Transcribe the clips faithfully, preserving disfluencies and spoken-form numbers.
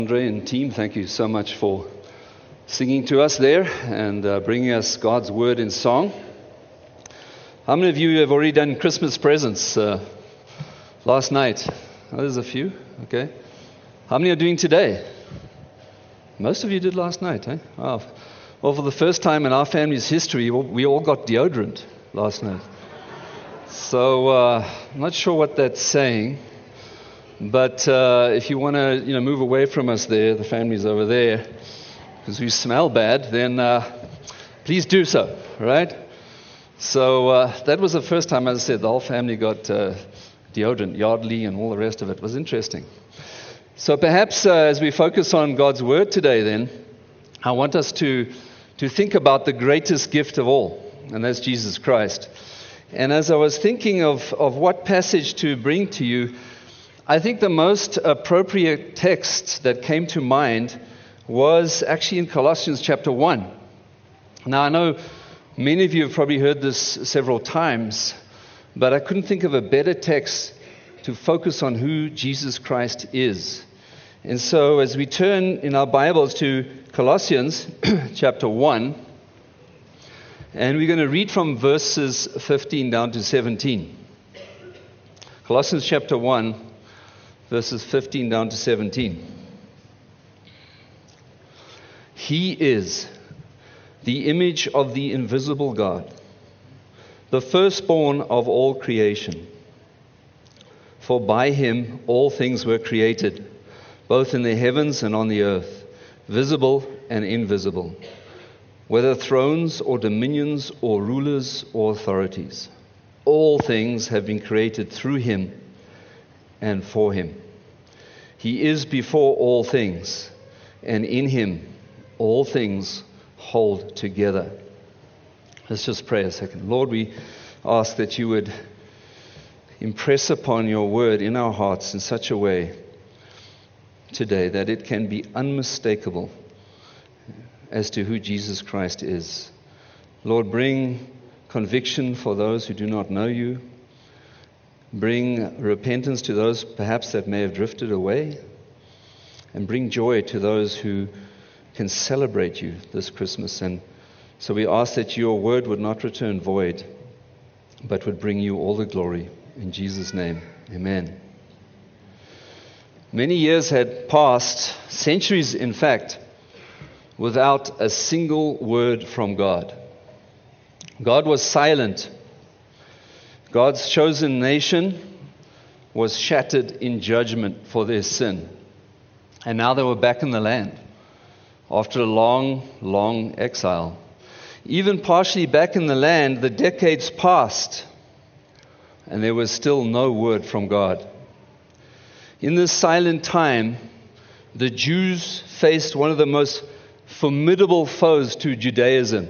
Andre and team, thank you so much for singing to us there and uh, bringing us God's Word in song. How many of you have already done Christmas presents uh, last night? Oh, there's a few, okay. How many are doing today? Most of you did last night, eh? Oh. Well, for the first time in our family's history, we all got deodorant last night. So, uh, I'm not sure what that's saying. But uh, if you want to, you know, move away from us there, the family's over there, because we smell bad, then uh, please do so, right? So uh, that was the first time, as I said, the whole family got uh, deodorant, Yardley, and all the rest of it. It was interesting. So perhaps uh, as we focus on God's Word today, then, I want us to to think about the greatest gift of all, and that's Jesus Christ. And as I was thinking of, of what passage to bring to you, I think the most appropriate text that came to mind was actually in Colossians chapter one. Now, I know many of you have probably heard this several times, but I couldn't think of a better text to focus on who Jesus Christ is. And so as we turn in our Bibles to Colossians chapter one, and we're going to read from verses fifteen down to seventeen. Colossians chapter one, verses fifteen down to seventeen. He is the image of the invisible God, the firstborn of all creation. For by him all things were created, both in the heavens and on the earth, visible and invisible, whether thrones or dominions or rulers or authorities. All things have been created through him and for him. He is before all things, and in him all things hold together. Let's just pray a second. Lord, we ask that you would impress upon your word in our hearts in such a way today that it can be unmistakable as to who Jesus Christ is. Lord, bring conviction for those who do not know you. Bring repentance to those perhaps that may have drifted away, and bring joy to those who can celebrate you this Christmas. And so we ask that your word would not return void, but would bring you all the glory. In Jesus' name, amen. Many years had passed, centuries in fact, without a single word from God. God was silent. God's chosen nation was shattered in judgment for their sin. And now they were back in the land after a long, long exile. Even partially back in the land, the decades passed, and there was still no word from God. In this silent time, the Jews faced one of the most formidable foes to Judaism.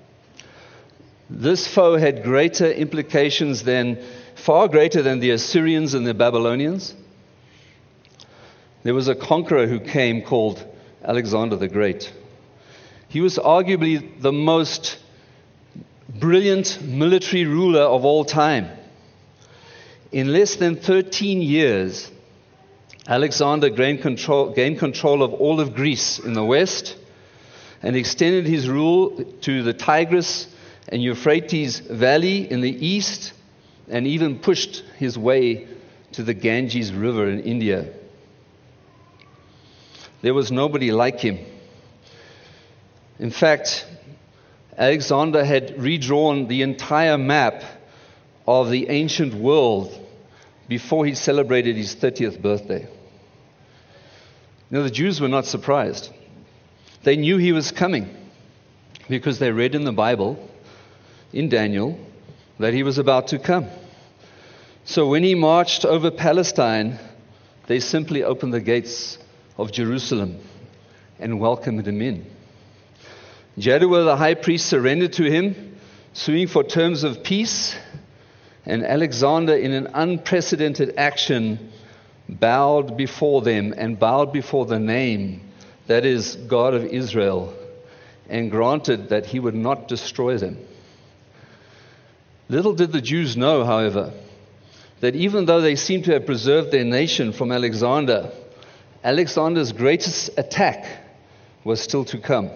This foe had greater implications than, far greater than the Assyrians and the Babylonians. There was a conqueror who came called Alexander the Great. He was arguably the most brilliant military ruler of all time. In less than thirteen years, Alexander gained control, gained control of all of Greece in the west and extended his rule to the Tigris and Euphrates Valley in the east, and even pushed his way to the Ganges River in India. There was nobody like him. In fact, Alexander had redrawn the entire map of the ancient world before he celebrated his thirtieth birthday. Now, the Jews were not surprised. They knew he was coming because they read in the Bible, in Daniel, that he was about to come. So when he marched over Palestine, they simply opened the gates of Jerusalem and welcomed him in. Jaddua the high priest surrendered to him, suing for terms of peace, and Alexander, in an unprecedented action, bowed before them and bowed before the name, that is, God of Israel, and granted that he would not destroy them. Little did the Jews know, however, that even though they seemed to have preserved their nation from Alexander, Alexander's greatest attack was still to come.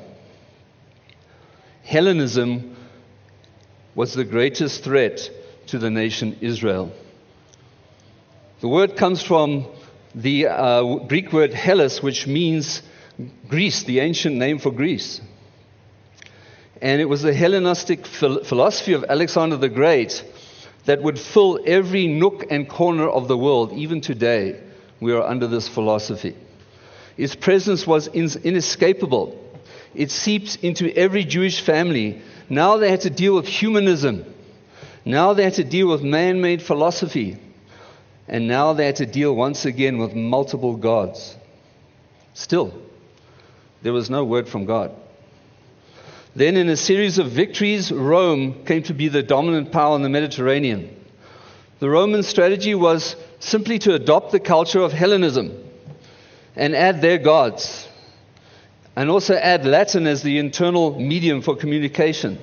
Hellenism was the greatest threat to the nation Israel. The word comes from the uh, Greek word Hellas, which means Greece, the ancient name for Greece. And it was the Hellenistic phil- philosophy of Alexander the Great that would fill every nook and corner of the world. Even today, we are under this philosophy. Its presence was in- inescapable. It seeps into every Jewish family. Now they had to deal with humanism. Now they had to deal with man-made philosophy. And now they had to deal once again with multiple gods. Still, there was no word from God. Then in a series of victories, Rome came to be the dominant power in the Mediterranean. The Roman strategy was simply to adopt the culture of Hellenism and add their gods, and also add Latin as the internal medium for communication.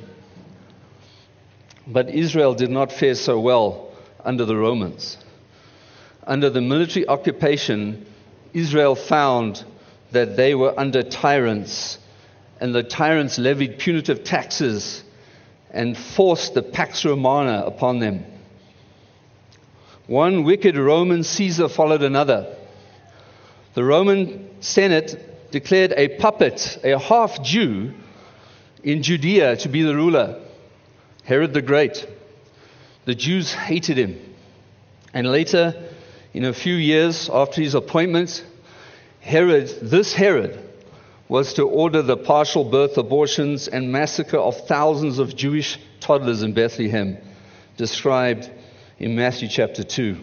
But Israel did not fare so well under the Romans. Under the military occupation, Israel found that they were under tyrants, and the tyrants levied punitive taxes and forced the Pax Romana upon them. One wicked Roman Caesar followed another. The Roman Senate declared a puppet, a half-Jew, in Judea to be the ruler, Herod the Great. The Jews hated him. And later, in a few years after his appointment, Herod, this Herod, was to order the partial birth abortions and massacre of thousands of Jewish toddlers in Bethlehem, described in Matthew chapter two,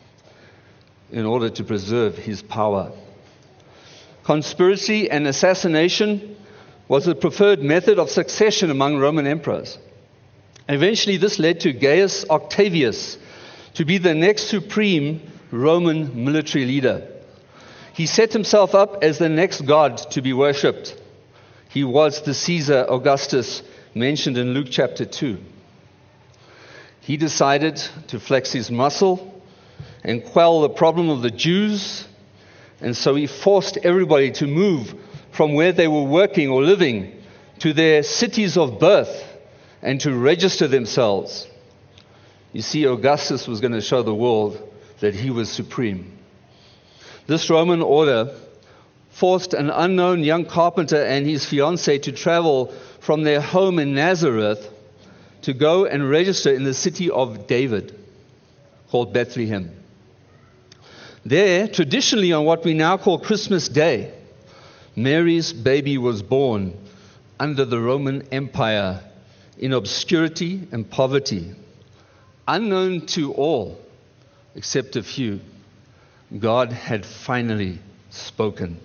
in order to preserve his power. Conspiracy and assassination was the preferred method of succession among Roman emperors. Eventually, this led to Gaius Octavius to be the next supreme Roman military leader. He set himself up as the next god to be worshipped. He was the Caesar Augustus mentioned in Luke chapter two. He decided to flex his muscle and quell the problem of the Jews, and so he forced everybody to move from where they were working or living to their cities of birth and to register themselves. You see, Augustus was going to show the world that he was supreme. This Roman order forced an unknown young carpenter and his fiancée to travel from their home in Nazareth to go and register in the city of David, called Bethlehem. There, traditionally on what we now call Christmas Day, Mary's baby was born under the Roman Empire in obscurity and poverty, unknown to all except a few. God had finally spoken.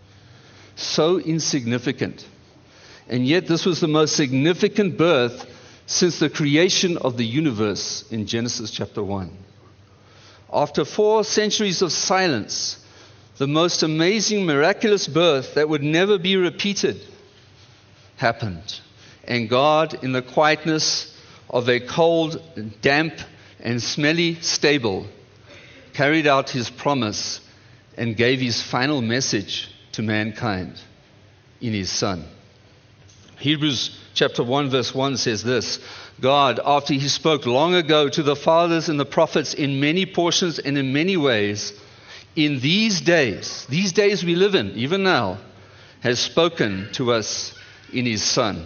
So insignificant. And yet this was the most significant birth since the creation of the universe in Genesis chapter one. After four centuries of silence, the most amazing, miraculous birth that would never be repeated happened. And God, in the quietness of a cold, damp, and smelly stable, carried out his promise and gave his final message to mankind in his Son. Hebrews chapter one verse one says this: God, after he spoke long ago to the fathers and the prophets in many portions and in many ways, in these days, these days we live in, even now, has spoken to us in his Son.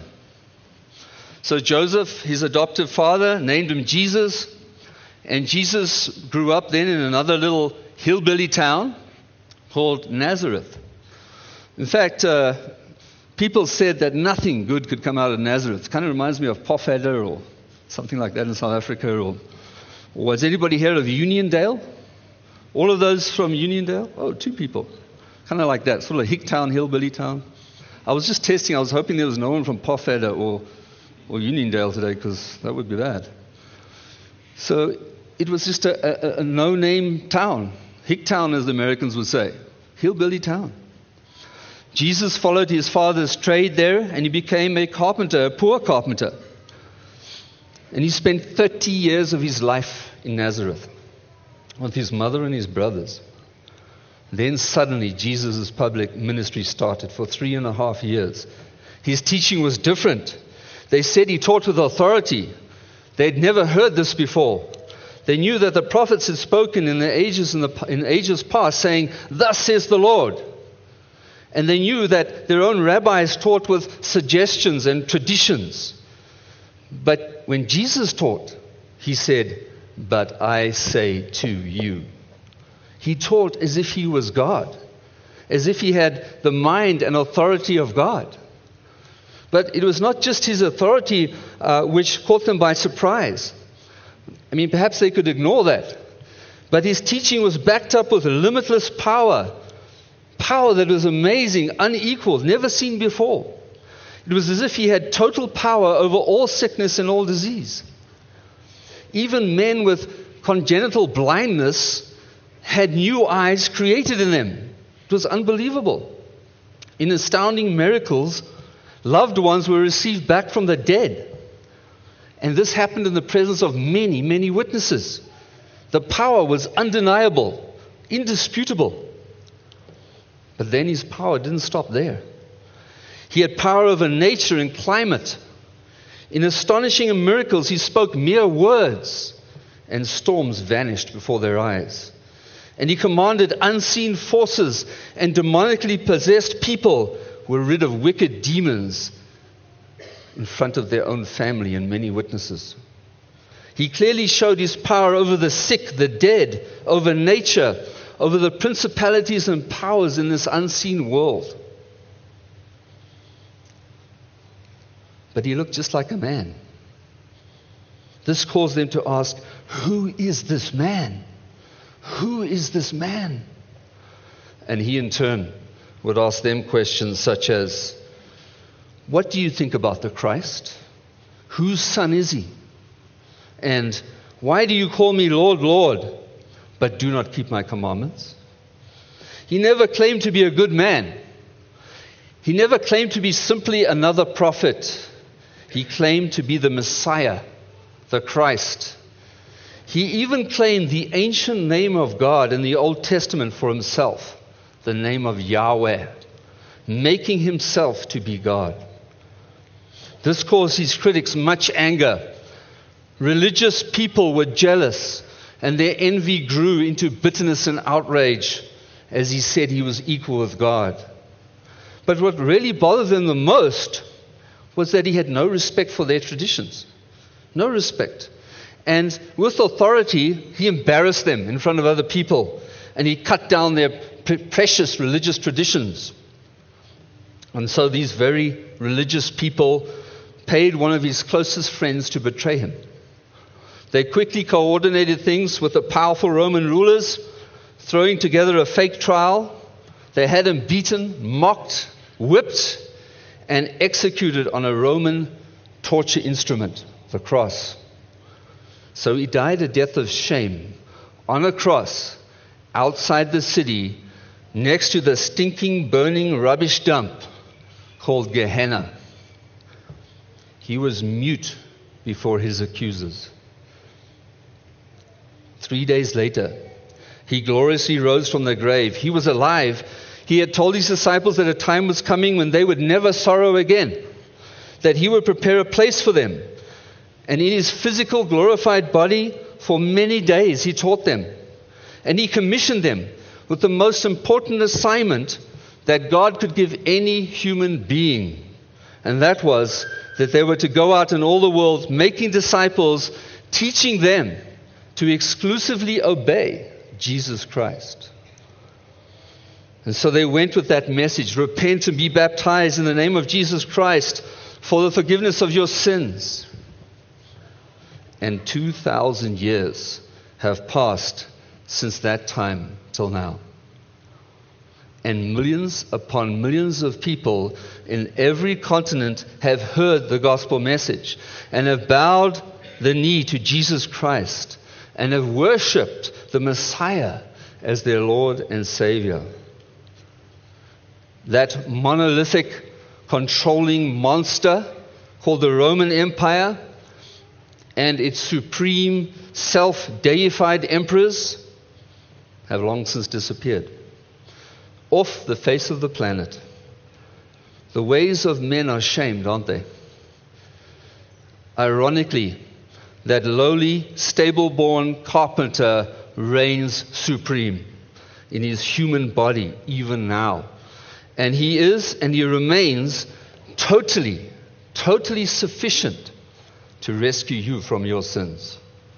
So Joseph, his adoptive father, named him Jesus, and Jesus grew up then in another little hillbilly town called Nazareth. In fact, uh, people said that nothing good could come out of Nazareth. It kind of reminds me of Pofadder or something like that in South Africa. Or, or has anybody heard of Uniondale? All of those from Uniondale? Oh, two people. Kind of like that, sort of Hicktown, hillbilly town. I was just testing. I was hoping there was no one from Pofadder or, or Uniondale today, because that would be bad. So it was just a, a, a no-name town. Hicktown, as the Americans would say. Hillbilly town. Jesus followed his father's trade there, and he became a carpenter, a poor carpenter. And he spent thirty years of his life in Nazareth with his mother and his brothers. Then suddenly Jesus' public ministry started for three and a half years. His teaching was different. They said he taught with authority. They'd never heard this before. They knew that the prophets had spoken in the ages in, the, in ages past, saying, "Thus says the Lord." And they knew that their own rabbis taught with suggestions and traditions. But when Jesus taught, he said, "But I say to you." He taught as if he was God, as if he had the mind and authority of God. But it was not just his authority uh, which caught them by surprise. I mean, perhaps they could ignore that. But his teaching was backed up with limitless power. Power that was amazing, unequaled, never seen before. It was as if he had total power over all sickness and all disease. Even men with congenital blindness had new eyes created in them. It was unbelievable. In astounding miracles, loved ones were received back from the dead. And this happened in the presence of many, many witnesses. The power was undeniable, indisputable. But then his power didn't stop there. He had power over nature and climate. In astonishing miracles, he spoke mere words, and storms vanished before their eyes. And he commanded unseen forces, and demonically possessed people were rid of wicked demons in front of their own family and many witnesses. He clearly showed his power over the sick, the dead, over nature, over the principalities and powers in this unseen world. But he looked just like a man. This caused them to ask, "Who is this man? Who is this man?" And he in turn would ask them questions such as, "What do you think about the Christ? Whose son is he? And why do you call me Lord, Lord, but do not keep my commandments?" He never claimed to be a good man. He never claimed to be simply another prophet. He claimed to be the Messiah, the Christ. He even claimed the ancient name of God in the Old Testament for himself, the name of Yahweh, making himself to be God. This caused his critics much anger. Religious people were jealous, and their envy grew into bitterness and outrage as he said he was equal with God. But what really bothered them the most was that he had no respect for their traditions. No respect. And with authority, he embarrassed them in front of other people, and he cut down their pre- precious religious traditions. And so these very religious people paid one of his closest friends to betray him. They quickly coordinated things with the powerful Roman rulers, throwing together a fake trial. They had him beaten, mocked, whipped, and executed on a Roman torture instrument, the cross. So he died a death of shame on a cross outside the city next to the stinking, burning rubbish dump called Gehenna. He was mute before his accusers. Three days later, he gloriously rose from the grave. He was alive. He had told his disciples that a time was coming when they would never sorrow again, that he would prepare a place for them. And in his physical glorified body, for many days he taught them. And he commissioned them with the most important assignment that God could give any human being. And that was that they were to go out in all the world, making disciples, teaching them to exclusively obey Jesus Christ. And so they went with that message: repent and be baptized in the name of Jesus Christ for the forgiveness of your sins. And two thousand years have passed since that time till now. And millions upon millions of people in every continent have heard the gospel message and have bowed the knee to Jesus Christ and have worshipped the Messiah as their Lord and Savior. That monolithic, controlling monster called the Roman Empire and its supreme, self-deified emperors have long since disappeared. off the face of the planet. The ways of men are shamed, aren't they? Ironically, that lowly, stable-born carpenter reigns supreme in his human body, even now. And he is, and he remains, totally, totally sufficient to rescue you from your sins.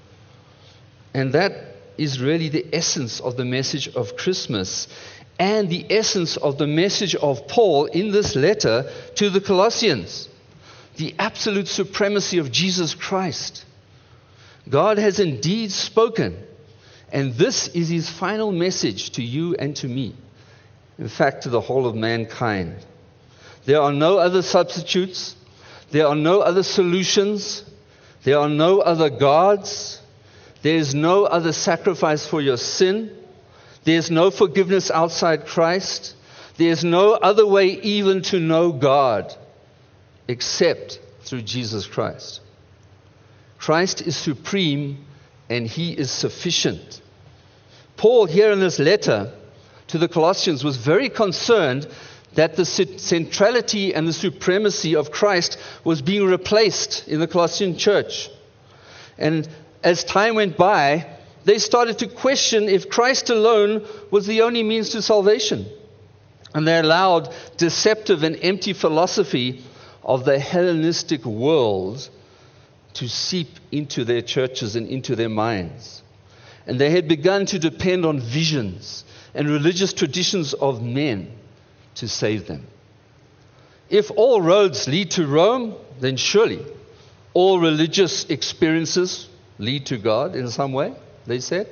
And that is really the essence of the message of Christmas, and the essence of the message of Paul in this letter to the Colossians. The absolute supremacy of Jesus Christ. God has indeed spoken, and this is his final message to you and to me. In fact, to the whole of mankind. There are no other substitutes. There are no other solutions. There are no other gods. There is no other sacrifice for your sin. There is no forgiveness outside Christ. There is no other way even to know God except through Jesus Christ. Christ is supreme and he is sufficient. Paul, here in this letter to the Colossians, was very concerned that the centrality and the supremacy of Christ was being replaced in the Colossian church. And as time went by, they started to question if Christ alone was the only means to salvation. And they allowed deceptive and empty philosophy of the Hellenistic world to seep into their churches and into their minds. And they had begun to depend on visions and religious traditions of men to save them. If all roads lead to Rome, then surely all religious experiences lead to God in some way, they said.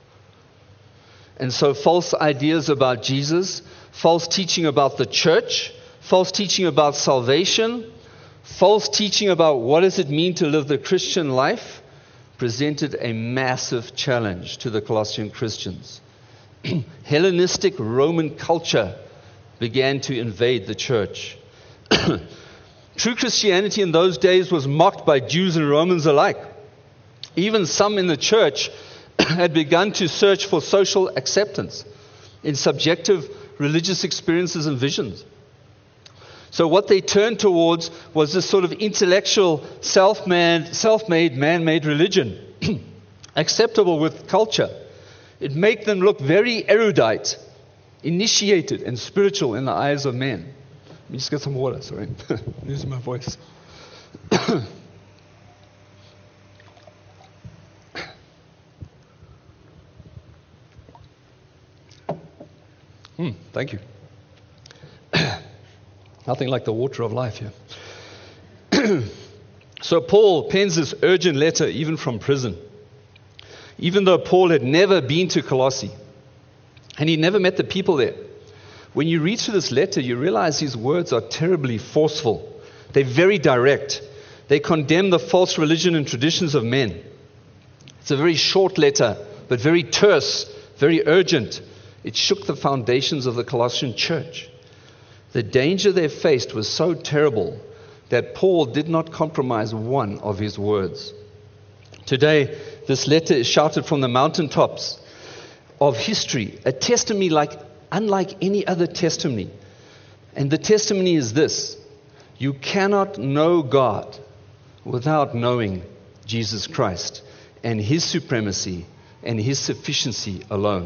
And so false ideas about Jesus, false teaching about the church, false teaching about salvation, false teaching about what does it mean to live the Christian life, presented a massive challenge to the Colossian Christians. Hellenistic Roman culture began to invade the church. True Christianity in those days was mocked by Jews and Romans alike. Even some in the church had begun to search for social acceptance in subjective religious experiences and visions. So what they turned towards was this sort of intellectual, self-made, self-made, man-made religion, acceptable with culture. It made them look very erudite, initiated, and spiritual in the eyes of men. Let me just get some water, sorry. I'm losing my voice. Hmm, thank you. Nothing like the water of life here. So Paul pens this urgent letter even from prison. Even though Paul had never been to Colossae, and he never met the people there. When you read through this letter, you realize his words are terribly forceful. They're very direct. They condemn the false religion and traditions of men. It's a very short letter, but very terse, very urgent. It shook the foundations of the Colossian church. The danger they faced was so terrible that Paul did not compromise one of his words. Today, this letter is shouted from the mountaintops of history, a testimony like unlike any other testimony. And the testimony is this: you cannot know God without knowing Jesus Christ and his supremacy and his sufficiency alone.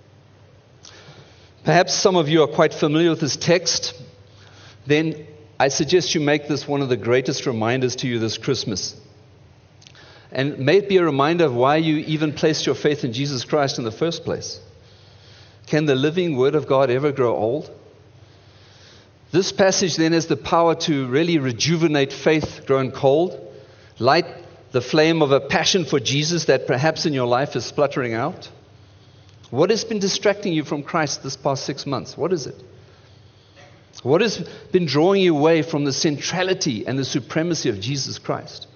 Perhaps some of you are quite familiar with this text. Then I suggest you make this one of the greatest reminders to you this Christmas. And may it be a reminder of why you even placed your faith in Jesus Christ in the first place. Can the living Word of God ever grow old? This passage then has the power to really rejuvenate faith grown cold, light the flame of a passion for Jesus that perhaps in your life is spluttering out. What has been distracting you from Christ this past six months? What is it? What has been drawing you away from the centrality and the supremacy of Jesus Christ?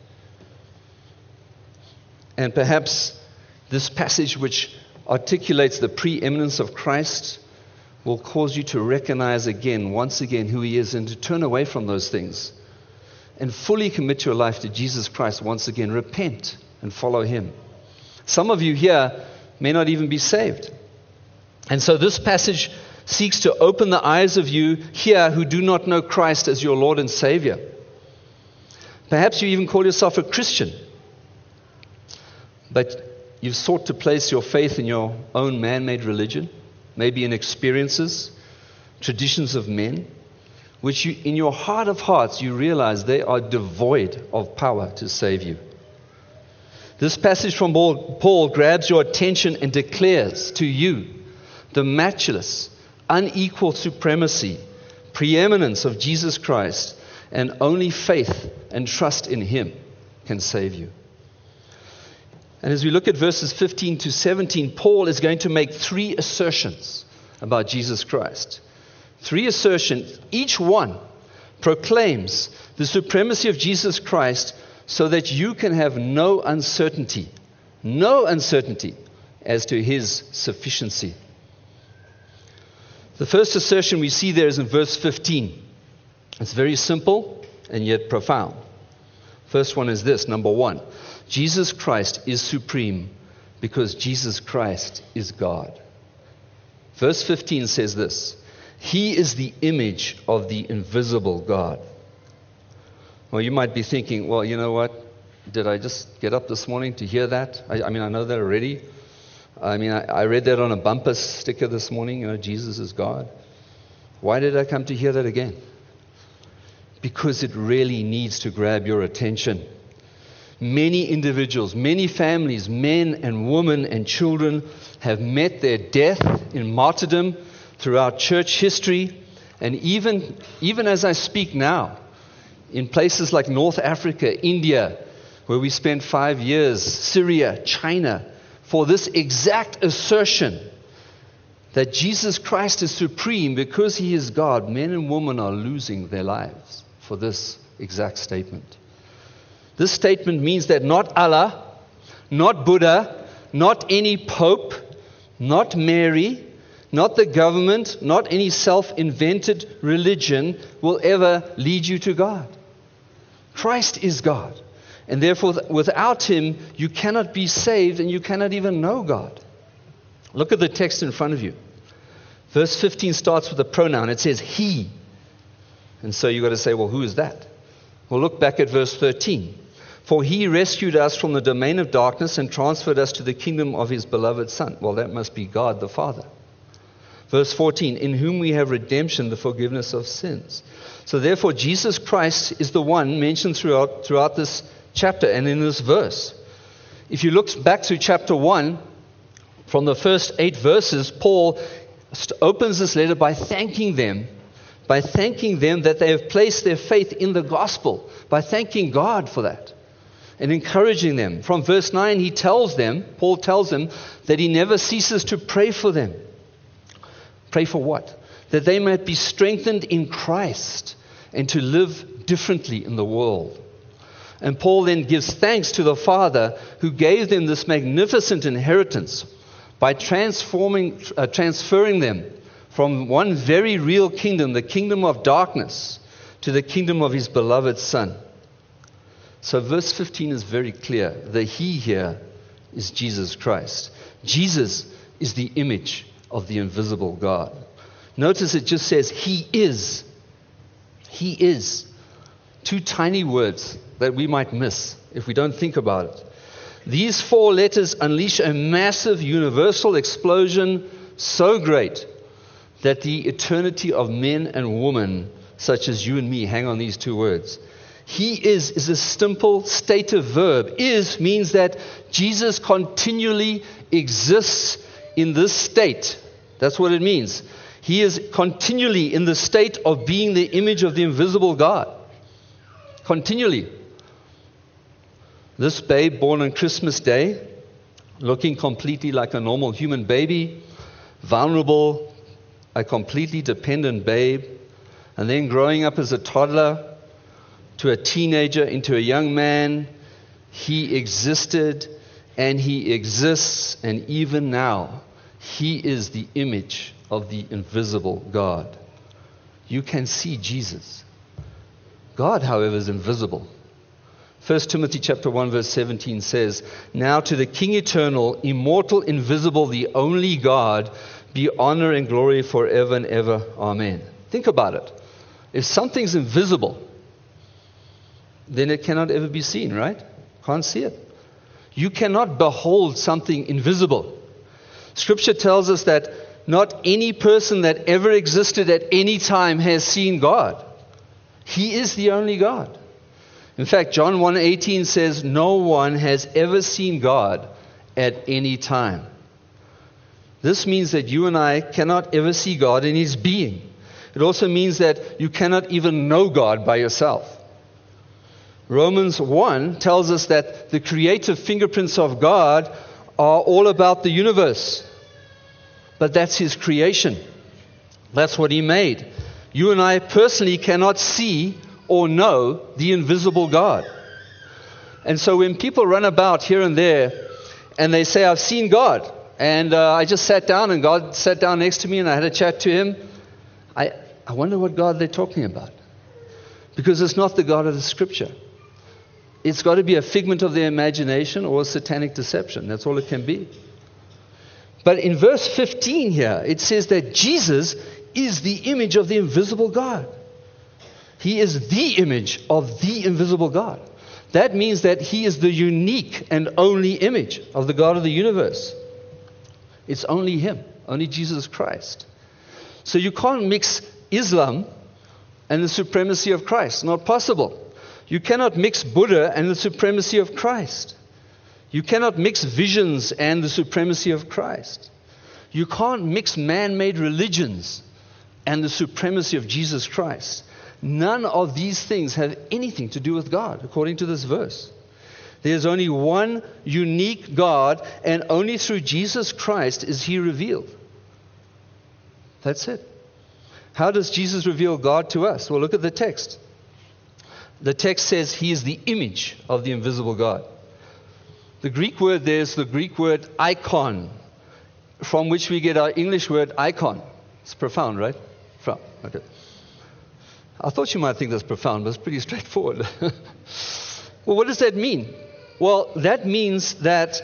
And perhaps this passage, which articulates the preeminence of Christ, will cause you to recognize again, once again, who he is and to turn away from those things and fully commit your life to Jesus Christ once again. Repent and follow him. Some of you here may not even be saved. And so this passage seeks to open the eyes of you here who do not know Christ as your Lord and Savior. Perhaps you even call yourself a Christian, but you've sought to place your faith in your own man-made religion, maybe in experiences, traditions of men, which you, in your heart of hearts you realize they are devoid of power to save you. This passage from Paul, Paul grabs your attention and declares to you the matchless, unequal supremacy, preeminence of Jesus Christ, and only faith and trust in Him can save you. And as we look at verses fifteen to seventeen, Paul is going to make three assertions about Jesus Christ. Three assertions, each one proclaims the supremacy of Jesus Christ so that you can have no uncertainty, no uncertainty as to His sufficiency. The first assertion we see there is in verse fifteen. It's very simple and yet profound. First one is this, number one. Jesus Christ is supreme because Jesus Christ is God. Verse fifteen says this, He is the image of the invisible God. Well, you might be thinking, well, you know what? Did I just get up this morning to hear that? I, I mean, I know that already. I mean, I, I read that on a bumper sticker this morning, you know, Jesus is God. Why did I come to hear that again? Because it really needs to grab your attention. Many individuals, many families, men and women and children have met their death in martyrdom throughout church history. And even, even as I speak now, in places like North Africa, India, where we spent five years, Syria, China, for this exact assertion that Jesus Christ is supreme because He is God, men and women are losing their lives for this exact statement. This statement means that not Allah, not Buddha, not any pope, not Mary, not the government, not any self-invented religion will ever lead you to God. Christ is God. And therefore, without Him, you cannot be saved and you cannot even know God. Look at the text in front of you. Verse fifteen starts with a pronoun. It says He. And so you've got to say, well, who is that? Well, look back at verse thirteen. For He rescued us from the domain of darkness and transferred us to the kingdom of His beloved Son. Well, that must be God the Father. Verse fourteen, in whom we have redemption, the forgiveness of sins. So therefore, Jesus Christ is the one mentioned throughout, throughout this chapter and in this verse. If you look back to chapter one, from the first eight verses, Paul opens this letter by thanking them, by thanking them that they have placed their faith in the gospel, by thanking God for that and encouraging them. From verse nine, he tells them, Paul tells them, that he never ceases to pray for them. Pray for what? That they might be strengthened in Christ and to live differently in the world. And Paul then gives thanks to the Father who gave them this magnificent inheritance by transforming, uh, transferring them from one very real kingdom, the kingdom of darkness, to the kingdom of His beloved Son. So verse fifteen is very clear. The He here is Jesus Christ. Jesus is the image of the invisible God. Notice it just says He is. He is. Two tiny words that we might miss if we don't think about it. These four letters unleash a massive universal explosion so great that the eternity of men and women such as you and me hang on these two words. He is is a simple stative verb. Is means that Jesus continually exists in this state. That's what it means. He is continually in the state of being the image of the invisible God. Continually. This babe born on Christmas Day, looking completely like a normal human baby, vulnerable, a completely dependent babe, and then growing up as a toddler to a teenager into a young man, He existed and He exists, and even now, He is the image of the invisible God. You can see Jesus. God, however, is invisible. First Timothy chapter one verse seventeen says, now to the King eternal, immortal, invisible, the only God, be honor and glory forever and ever. Amen. Think about it. If something's invisible, then it cannot ever be seen, right? Can't see it. You cannot behold something invisible. Scripture tells us that not any person that ever existed at any time has seen God. He is the only God. In fact, John one eighteen says, no one has ever seen God at any time. This means that you and I cannot ever see God in His being. It also means that you cannot even know God by yourself. Romans one tells us that the creative fingerprints of God are all about the universe. But that's His creation. That's what He made. You and I personally cannot see or know the invisible God. And so when people run about here and there and they say, I've seen God, and uh, I just sat down and God sat down next to me and I had a chat to Him, I, I wonder what God they're talking about. Because it's not the God of the Scripture. It's got to be a figment of their imagination or a satanic deception. That's all it can be. But in verse fifteen here, it says that Jesus is the image of the invisible God. He is the image of the invisible God. That means that He is the unique and only image of the God of the universe. It's only Him, only Jesus Christ. So you can't mix Islam and the supremacy of Christ. Not possible. You cannot mix Buddha and the supremacy of Christ. You cannot mix visions and the supremacy of Christ. You can't mix man-made religions and the supremacy of Jesus Christ. None of these things have anything to do with God, according to this verse. There's only one unique God, and only through Jesus Christ is He revealed. That's it. How does Jesus reveal God to us? Well, look at the text. The text says He is the image of the invisible God. The Greek word there is the Greek word icon, from which we get our English word icon. It's profound, right? From, okay. I thought you might think that's profound, but it's pretty straightforward. Well, what does that mean? Well, that means that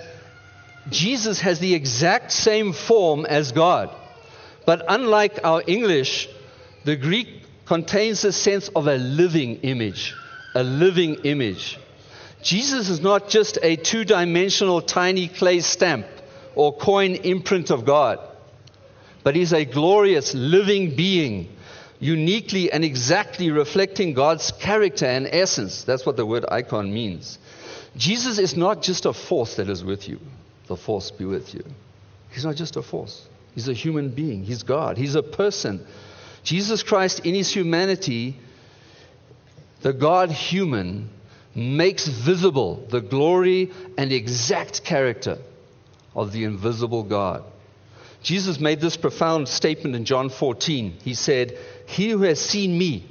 Jesus has the exact same form as God. But unlike our English, the Greek contains a sense of a living image. A living image. Jesus is not just a two-dimensional tiny clay stamp or coin imprint of God, but He's a glorious living being, uniquely and exactly reflecting God's character and essence. That's what the word icon means. Jesus is not just a force that is with you. The force be with you. He's not just a force. He's a human being. He's God. He's a person. Jesus Christ in His humanity, the God human, makes visible the glory and exact character of the invisible God. Jesus made this profound statement in John fourteen. He said, "He who has seen me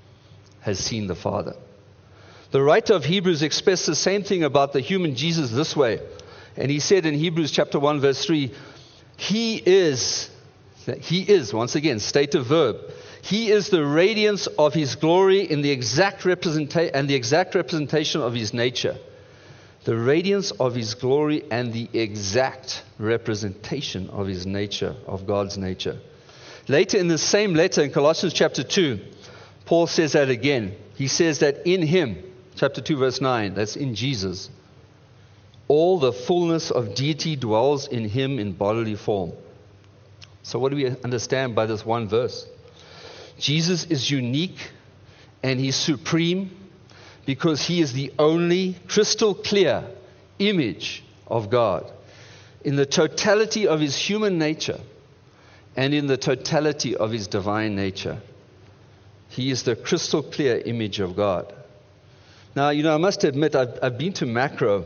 has seen the Father." The writer of Hebrews expressed the same thing about the human Jesus this way. And he said in Hebrews chapter one verse three, He is, He is, once again, state of verb, He is the radiance of His glory in the exact representation and the exact representation of His nature. The radiance of His glory and the exact representation of His nature, of God's nature. Later in the same letter in Colossians chapter two, Paul says that again. He says that in Him, chapter two verse nine, that's in Jesus, all the fullness of deity dwells in Him in bodily form. So what do we understand by this one verse? Jesus is unique and He's supreme because He is the only crystal clear image of God in the totality of His human nature and in the totality of His divine nature. He is the crystal clear image of God. Now, you know, I must admit, I've, I've been to Macro,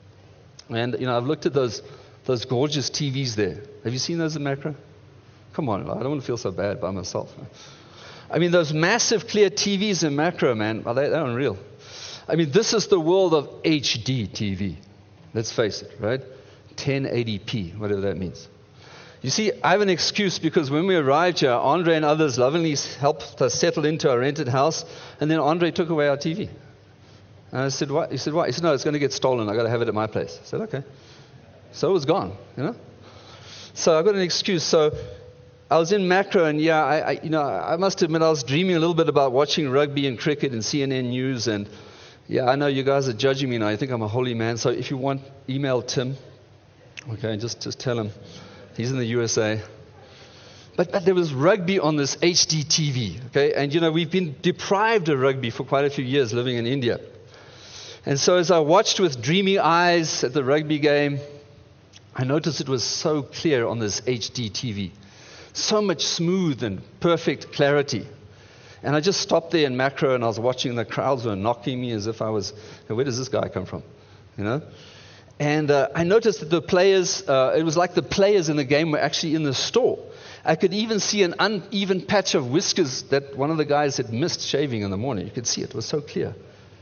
and, you know, I've looked at those those gorgeous T Vs there. Have you seen those at Macro? Come on, I don't want to feel so bad by myself. I mean, those massive clear T Vs in Macro, man, are they, they're unreal. I mean, this is the world of H D T V. Let's face it, right? ten eighty p, whatever that means. You see, I have an excuse because when we arrived here, Andre and others lovingly helped us settle into our rented house, and then Andre took away our T V. And I said, what? He said, what? He said, no, it's going to get stolen. I've got to have it at my place. I said, okay. So it was gone, you know. So I've got an excuse. So I was in Macro, and yeah, I, I, you know, I must admit I was dreaming a little bit about watching rugby and cricket and C N N News. And yeah, I know you guys are judging me now. You think I'm a holy man. So if you want, email Tim. Okay, just just tell him he's in the U S A. But, but there was rugby on this H D T V. Okay, and you know we've been deprived of rugby for quite a few years living in India. And so as I watched with dreamy eyes at the rugby game, I noticed it was so clear on this H D T V. So much smooth and perfect clarity. And I just stopped there in Macro and I was watching, the crowds were knocking me as if I was, where does this guy come from? You know? And uh, I noticed that the players, uh, it was like the players in the game were actually in the store. I could even see an uneven patch of whiskers that one of the guys had missed shaving in the morning. You could see it, it was so clear.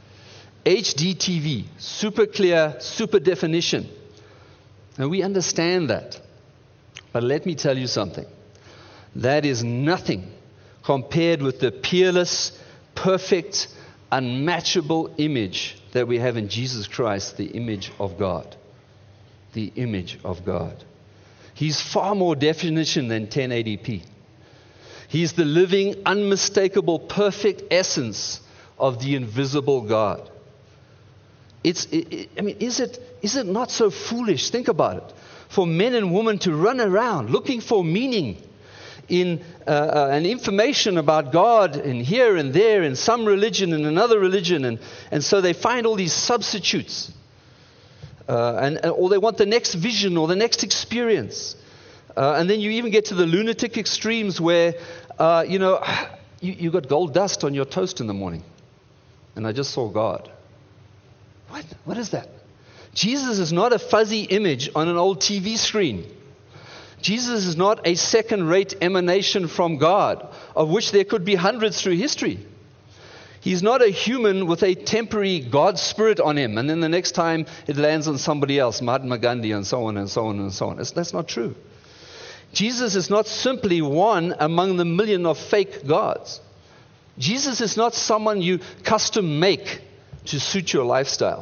H D T V, super clear, super definition. And we understand that. But let me tell you something. That is nothing compared with the peerless, perfect, unmatchable image that we have in Jesus Christ, the image of God. The image of God. He's far more definition than ten eighty p. He's the living, unmistakable, perfect essence of the invisible God. It's, it, it, I mean, is it, is it not so foolish? Think about it. For men and women to run around looking for meaning in uh, uh, and information about God and here and there in some religion and another religion, and, and so they find all these substitutes, uh, and or they want the next vision or the next experience, uh, and then you even get to the lunatic extremes where uh, you know you, you got gold dust on your toast in the morning, and I just saw God. What? What is that? Jesus is not a fuzzy image on an old T V screen. Jesus is not a second-rate emanation from God, of which there could be hundreds through history. He's not a human with a temporary God spirit on him, and then the next time it lands on somebody else, Mahatma Gandhi, and so on and so on and so on. That's, that's not true. Jesus is not simply one among the million of fake gods. Jesus is not someone you custom make to suit your lifestyle.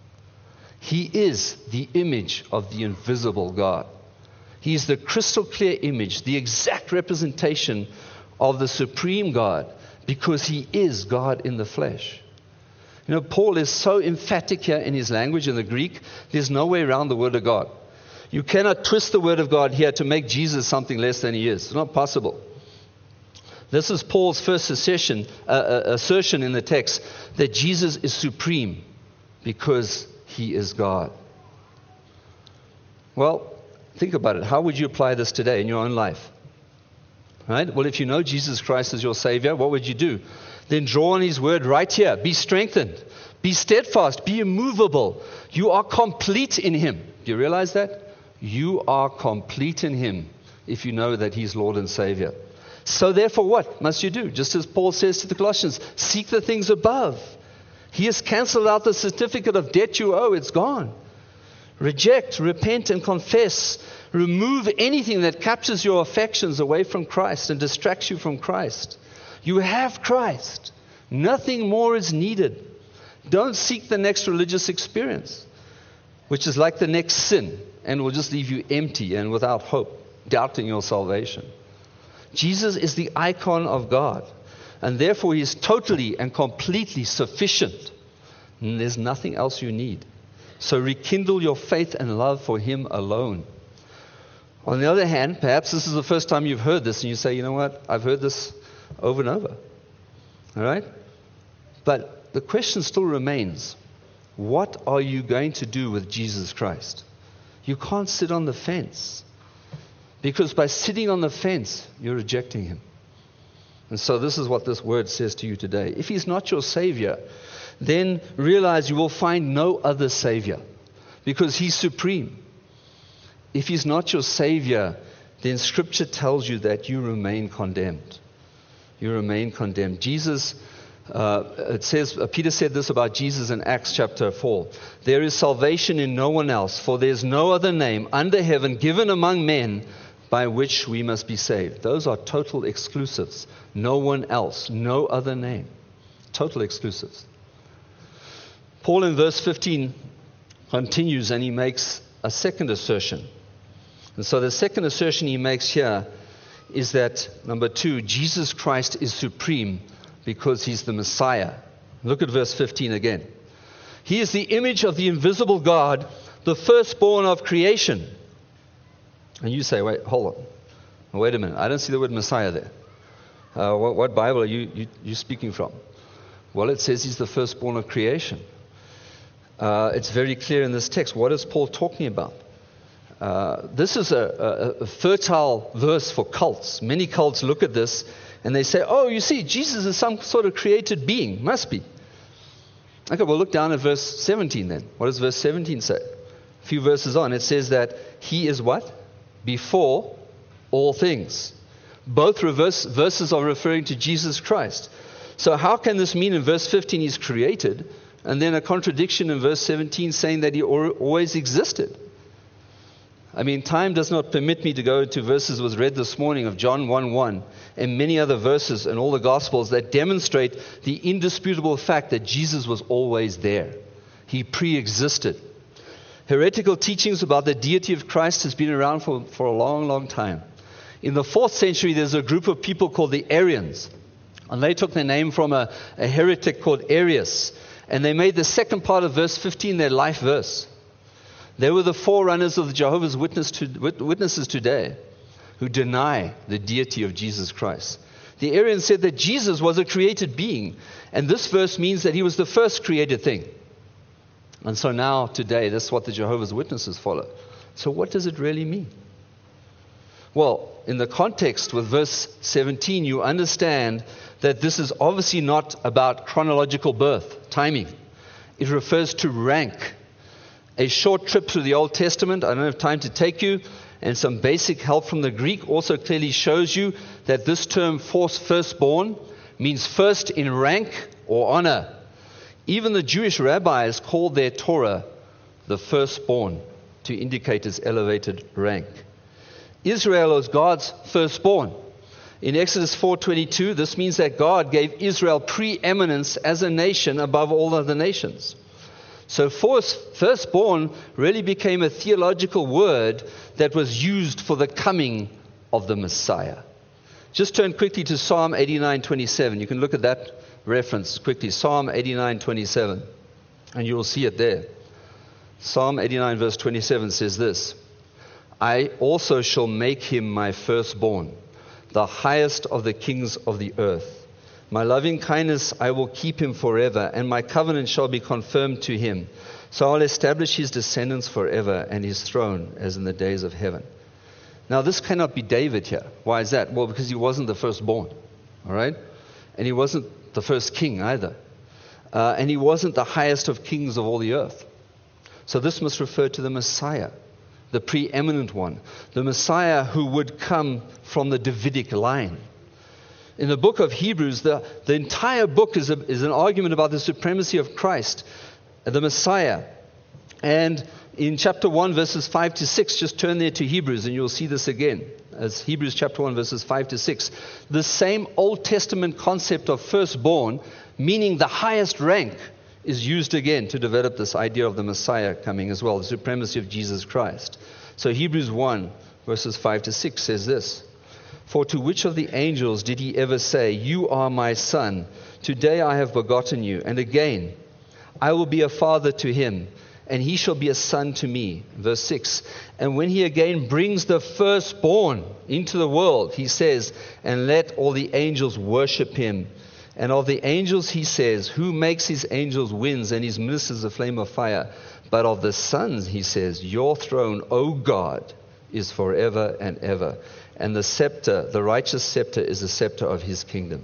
He is the image of the invisible God. He is the crystal clear image, the exact representation of the supreme God, because he is God in the flesh. You know, Paul is so emphatic here in his language in the Greek, there's no way around the word of God. You cannot twist the word of God here to make Jesus something less than he is. It's not possible. This is Paul's first assertion, uh, assertion in the text, that Jesus is supreme because he is God. Well, think about it. How would you apply this today in your own life? Right? Well, if you know Jesus Christ as your Savior, what would you do? Then draw on his word right here. Be strengthened. Be steadfast. Be immovable. You are complete in him. Do you realize that? You are complete in him if you know that he's Lord and Savior. So therefore, what must you do? Just as Paul says to the Colossians, seek the things above. He has canceled out the certificate of debt you owe. It's gone. Reject, repent, and confess. Remove anything that captures your affections away from Christ and distracts you from Christ. You have Christ. Nothing more is needed. Don't seek the next religious experience, which is like the next sin and will just leave you empty and without hope, doubting your salvation. Jesus is the icon of God, and therefore he is totally and completely sufficient. And there's nothing else you need. So rekindle your faith and love for him alone. On the other hand, perhaps this is the first time you've heard this and you say, you know what, I've heard this over and over. All right? But the question still remains, what are you going to do with Jesus Christ? You can't sit on the fence. Because by sitting on the fence, you're rejecting him. And so this is what this word says to you today. If he's not your Savior, then realize you will find no other Savior, because he's supreme. If he's not your Savior, then Scripture tells you that you remain condemned. You remain condemned. Jesus, uh, it says, uh, Peter said this about Jesus in Acts chapter four. There is salvation in no one else, for there is no other name under heaven given among men by which we must be saved. Those are total exclusives. No one else, no other name. Total exclusives. Paul in verse fifteen continues and he makes a second assertion. And so the second assertion he makes here is that, number two, Jesus Christ is supreme because he's the Messiah. Look at verse fifteen again. He is the image of the invisible God, the firstborn of creation. And you say, wait, hold on. Wait a minute. I don't see the word Messiah there. Uh, what, what Bible are you, you, you speaking from? Well, it says he's the firstborn of creation. Uh, it's very clear in this text. What is Paul talking about? Uh, this is a, a, a fertile verse for cults. Many cults look at this and they say, oh, you see, Jesus is some sort of created being. Must be. Okay, well, look down at verse seventeen then. What does verse seventeen say? A few verses on, it says that he is what? Before all things. Both reverse verses are referring to Jesus Christ. So how can this mean in verse fifteen he's created, and then a contradiction in verse seventeen saying that he always existed? I mean, time does not permit me to go into verses was read this morning of John one one and many other verses in all the Gospels that demonstrate the indisputable fact that Jesus was always there. He pre-existed. Heretical teachings about the deity of Christ has been around for, for a long, long time. In the fourth century, there's a group of people called the Arians. And they took their name from a, a heretic called Arius. And they made the second part of verse fifteen their life verse. They were the forerunners of the Jehovah's Witness to, Witnesses today who deny the deity of Jesus Christ. The Arians said that Jesus was a created being. And this verse means that he was the first created thing. And so now, today, that's what the Jehovah's Witnesses follow. So what does it really mean? Well, in the context with verse seventeen, you understand that this is obviously not about chronological birth, timing. It refers to rank. A short trip through the Old Testament, I don't have time to take you, and some basic help from the Greek also clearly shows you that this term firstborn means first in rank or honor. Even the Jewish rabbis called their Torah the firstborn to indicate its elevated rank. Israel was God's firstborn. In Exodus four twenty-two, this means that God gave Israel preeminence as a nation above all other nations. So firstborn really became a theological word that was used for the coming of the Messiah. Just turn quickly to Psalm eighty-nine twenty-seven. You can look at that reference quickly. Psalm eighty-nine twenty-seven. And you will see it there. Psalm eighty-nine verse twenty-seven says this: I also shall make him my firstborn, the highest of the kings of the earth. My loving kindness I will keep him forever, and my covenant shall be confirmed to him. So I'll establish his descendants forever, and his throne as in the days of heaven. Now this cannot be David here. Why is that? Well, because he wasn't the firstborn. All right? And he wasn't the first king either. Uh, and he wasn't the highest of kings of all the earth. So this must refer to the Messiah, the preeminent one. The Messiah who would come from the Davidic line. In the book of Hebrews, the, the entire book is, a, is an argument about the supremacy of Christ, the Messiah. And in chapter one, verses five to six, just turn there to Hebrews and you'll see this again. As Hebrews chapter one, verses five to six. The same Old Testament concept of firstborn, meaning the highest rank, is used again to develop this idea of the Messiah coming as well, the supremacy of Jesus Christ. So Hebrews one, verses five to six says this: For to which of the angels did he ever say, You are my son, today I have begotten you? And again, I will be a father to him, and he shall be a son to me. Verse six, and when he again brings the firstborn into the world, he says, And let all the angels worship him. And of the angels he says, Who makes his angels winds and his ministers a flame of fire? But of the sons he says, Your throne, O God, is forever and ever. And the scepter, the righteous scepter, is the scepter of his kingdom.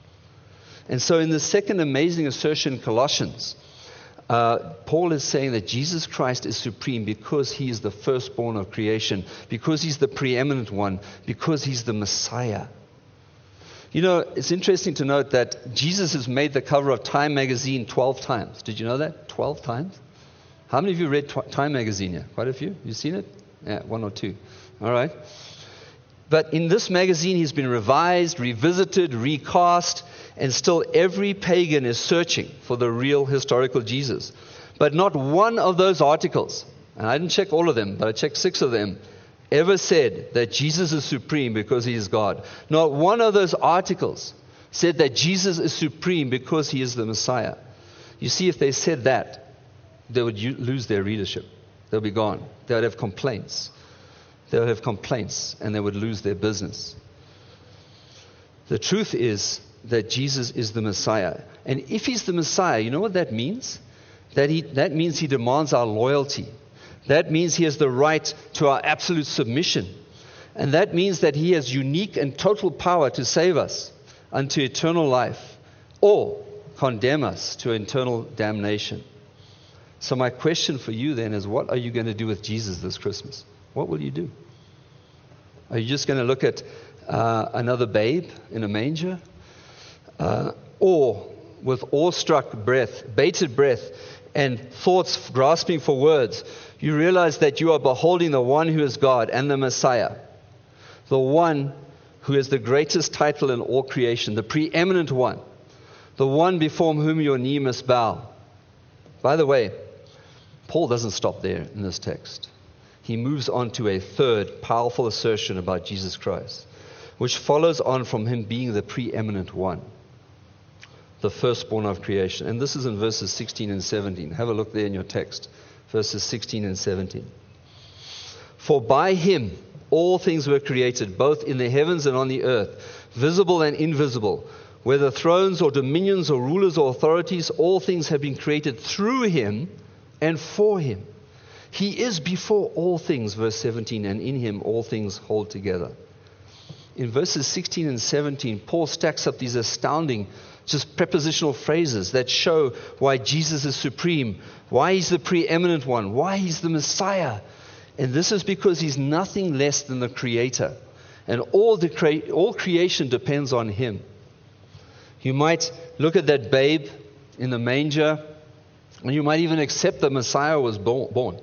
And so in the second amazing assertion in Colossians, uh, Paul is saying that Jesus Christ is supreme because he is the firstborn of creation, because he's the preeminent one, because he's the Messiah. You know, it's interesting to note that Jesus has made the cover of Time magazine twelve times. Did you know that? twelve times? How many of you read Time magazine here? Quite a few? You seen it? Yeah, one or two. All right. But in this magazine, he's been revised, revisited, recast, and still every pagan is searching for the real historical Jesus. But not one of those articles, and I didn't check all of them, but I checked six of them, ever said that Jesus is supreme because he is God. Not one of those articles said that Jesus is supreme because he is the Messiah. You see, if they said that, they would u- lose their readership. They'll be gone. They would have complaints. They would have complaints and they would lose their business. The truth is that Jesus is the Messiah. And if he's the Messiah, you know what that means? That he, that means he demands our loyalty. That means he has the right to our absolute submission. And that means that he has unique and total power to save us unto eternal life or condemn us to eternal damnation. So my question for you then is, what are you going to do with Jesus this Christmas? What will you do? Are you just going to look at uh, another babe in a manger? Uh, or with awestruck breath, bated breath, and thoughts grasping for words, you realize that you are beholding the one who is God and the Messiah, the one who has the greatest title in all creation, the preeminent one, the one before whom your knee must bow. By the way, Paul doesn't stop there in this text. He moves on to a third powerful assertion about Jesus Christ, which follows on from him being the preeminent one, the firstborn of creation. And this is in verses sixteen and seventeen. Have a look there in your text, verses sixteen and seventeen. For by him all things were created, both in the heavens and on the earth, visible and invisible, whether thrones or dominions or rulers or authorities, all things have been created through him and for him. He is before all things, verse seventeen, and in him all things hold together. In verses sixteen and seventeen, Paul stacks up these astounding, just prepositional phrases that show why Jesus is supreme, why he's the preeminent one, why he's the Messiah. And this is because he's nothing less than the Creator. And all, the cre- all creation depends on him. You might look at that babe in the manger, and you might even accept that Messiah was born. born.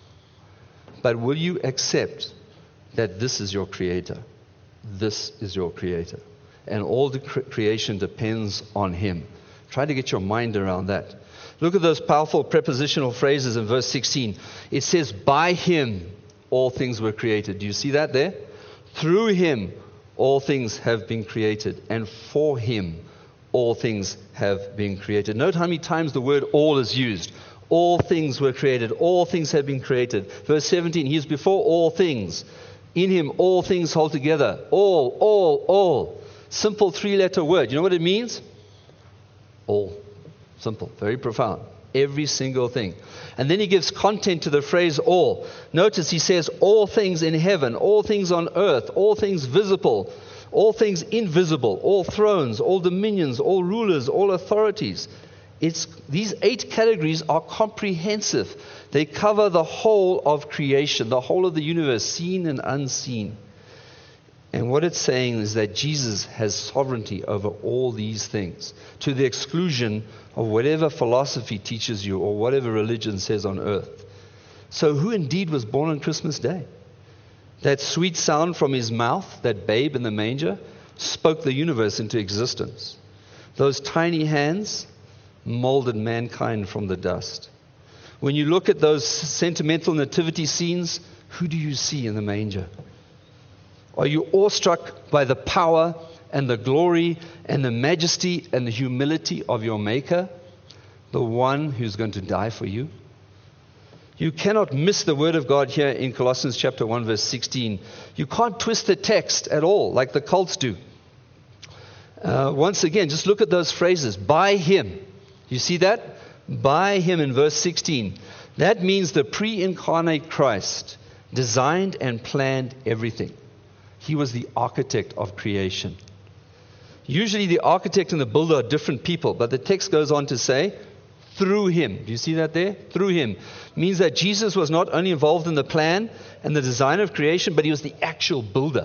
But will you accept that this is your Creator? This is your Creator. And all the cre- creation depends on him. Try to get your mind around that. Look at those powerful prepositional phrases in verse sixteen. It says, by him all things were created. Do you see that there? Through him all things have been created. And for him all things have been created. Note how many times the word all is used. All things were created. All things have been created. Verse seventeen, he is before all things. In him all things hold together. All, all, all. Simple three-letter word. You know what it means? All. Simple. Very profound. Every single thing. And then he gives content to the phrase all. Notice he says all things in heaven, all things on earth, all things visible, all things invisible, all thrones, all dominions, all rulers, all authorities. It's, these eight categories are comprehensive. They cover the whole of creation, the whole of the universe, seen and unseen. And what it's saying is that Jesus has sovereignty over all these things, to the exclusion of whatever philosophy teaches you or whatever religion says on earth. So who indeed was born on Christmas Day? That sweet sound from his mouth, that babe in the manger, spoke the universe into existence. Those tiny hands molded mankind from the dust. When you look at those sentimental nativity scenes, who do you see in the manger? Are you awestruck by the power and the glory and the majesty and the humility of your Maker, the one who's going to die for you? You cannot miss the word of God here in Colossians chapter one, verse sixteen. You can't twist the text at all like the cults do. Uh, once again, just look at those phrases. By him. You see that? By him in verse sixteen. That means the pre-incarnate Christ designed and planned everything. He was the architect of creation. Usually the architect and the builder are different people, but the text goes on to say, through him. Do you see that there? Through him. Means that Jesus was not only involved in the plan and the design of creation, but he was the actual builder.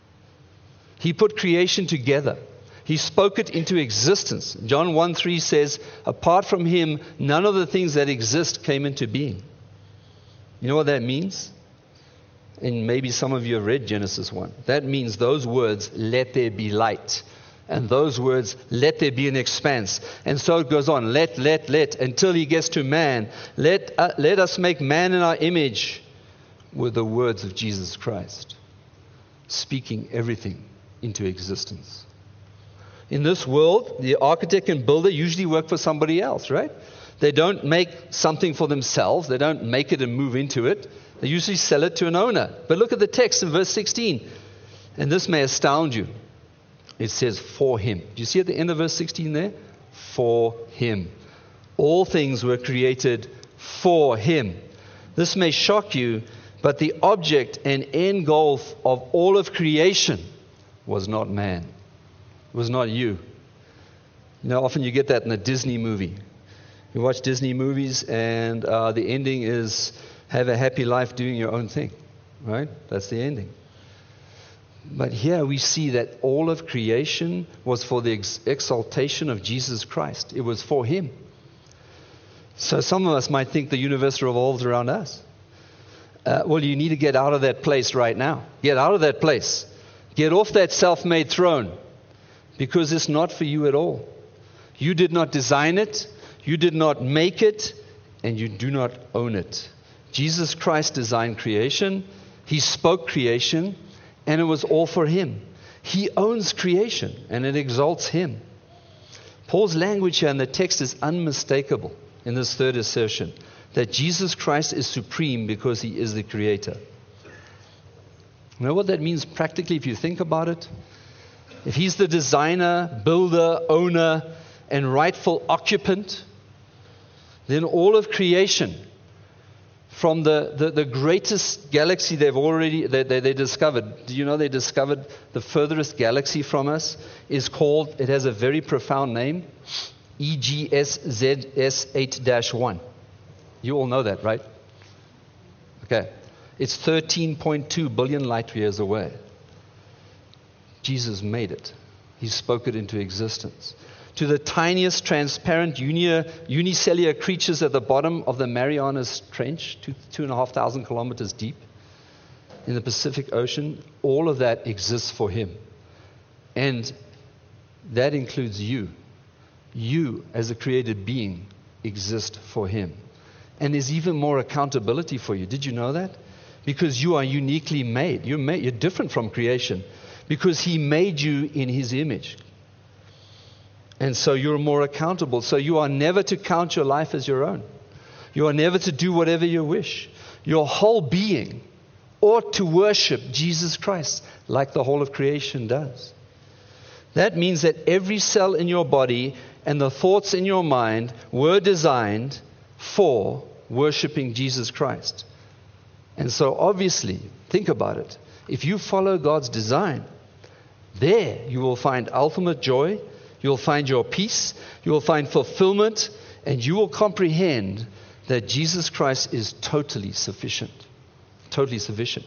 He put creation together. He spoke it into existence. John one three says, apart from him, none of the things that exist came into being. You know what that means? And maybe some of you have read Genesis one. That means those words, let there be light. And those words, let there be an expanse. And so it goes on, let, let, let, until he gets to man. Let, uh, let us make man in our image. were the words of Jesus Christ, speaking everything into existence. In this world, the architect and builder usually work for somebody else, right? They don't make something for themselves. They don't make it and move into it. They usually sell it to an owner. But look at the text in verse sixteen. And this may astound you. It says, for him. Do you see at the end of verse sixteen there? For him. All things were created for him. This may shock you, but the object and end goal of all of creation was not man. It was not you. You know, often you get that in a Disney movie. You watch Disney movies and uh, the ending is have a happy life doing your own thing. Right? That's the ending. But here we see that all of creation was for the ex- exaltation of Jesus Christ. It was for him. So some of us might think the universe revolves around us. Uh, well, you need to get out of that place right now. Get out of that place. Get off that self-made throne. Because it's not for you at all. You did not design it. You did not make it. And you do not own it. Jesus Christ designed creation. He spoke creation. And it was all for him. He owns creation. And it exalts him. Paul's language here in the text is unmistakable in this third assertion. That Jesus Christ is supreme because he is the creator. You know what that means practically if you think about it? If he's the designer, builder, owner, and rightful occupant, then all of creation, from the, the, the greatest galaxy they've already they, they, they discovered, do you know they discovered the furthest galaxy from us is called, it has a very profound name, E G S Z S eight dash one. You all know that, right? Okay. It's thirteen point two billion light years away. Jesus made it. He spoke it into existence. To the tiniest transparent uni- unicellular creatures at the bottom of the Marianas Trench, two, two and a half thousand kilometers deep in the Pacific Ocean, all of that exists for him. And that includes you. You, as a created being, exist for him. And there's even more accountability for you. Did you know that? Because you are uniquely made. You're made. You're different from creation. Because he made you in his image. And so you're more accountable. So you are never to count your life as your own. You are never to do whatever you wish. Your whole being ought to worship Jesus Christ like the whole of creation does. That means that every cell in your body and the thoughts in your mind were designed for worshiping Jesus Christ. And so obviously, think about it. If you follow God's design, there you will find ultimate joy, you will find your peace, you will find fulfillment, and you will comprehend that Jesus Christ is totally sufficient. Totally sufficient.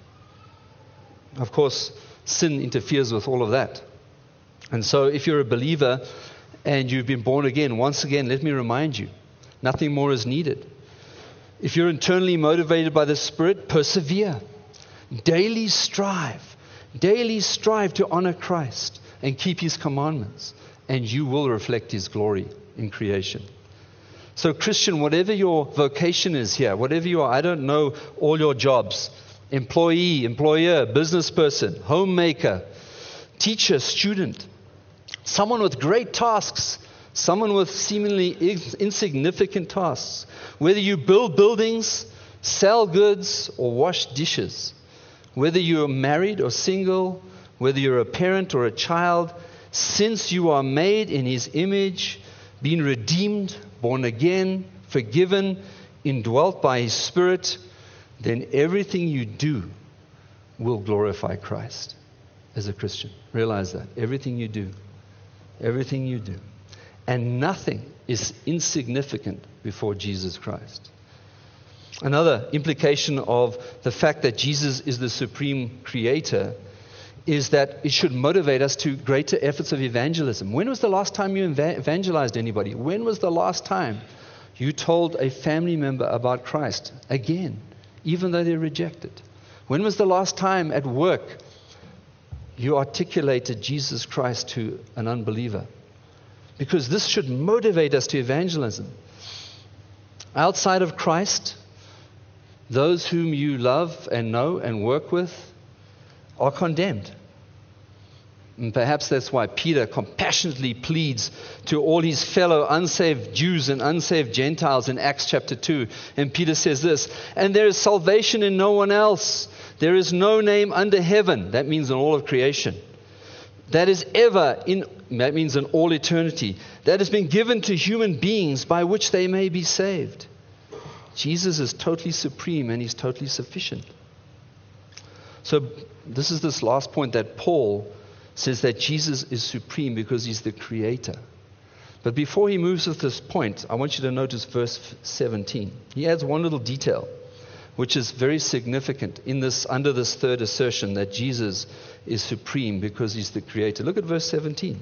Of course, sin interferes with all of that. And so if you're a believer and you've been born again, once again, let me remind you, nothing more is needed. If you're internally motivated by the Spirit, persevere. Daily strive. Daily strive to honor Christ and keep his commandments. And you will reflect his glory in creation. So Christian, whatever your vocation is here, whatever you are, I don't know all your jobs. Employee, employer, business person, homemaker, teacher, student. Someone with great tasks. Someone with seemingly insignificant tasks. Whether you build buildings, sell goods, or wash dishes. Whether you're married or single, whether you're a parent or a child, since you are made in his image, being redeemed, born again, forgiven, indwelt by his Spirit, then everything you do will glorify Christ as a Christian. Realize that. Everything you do. Everything you do. And nothing is insignificant before Jesus Christ. Another implication of the fact that Jesus is the supreme creator is that it should motivate us to greater efforts of evangelism. When was the last time you evangelized anybody? When was the last time you told a family member about Christ? Again, even though they rejected. When was the last time at work you articulated Jesus Christ to an unbeliever? Because this should motivate us to evangelism. Outside of Christ, those whom you love and know and work with are condemned. And perhaps that's why Peter compassionately pleads to all his fellow unsaved Jews and unsaved Gentiles in Acts chapter two. And Peter says this, and there is salvation in no one else. There is no name under heaven, that means in all of creation, that is ever in, that means in all eternity, that has been given to human beings by which they may be saved. Jesus is totally supreme and he's totally sufficient. So this is this last point that Paul says that Jesus is supreme because he's the creator. But before he moves with this point, I want you to notice verse seventeen. He adds one little detail, which is very significant in this, under this third assertion that Jesus is supreme because he's the creator. Look at verse seventeen.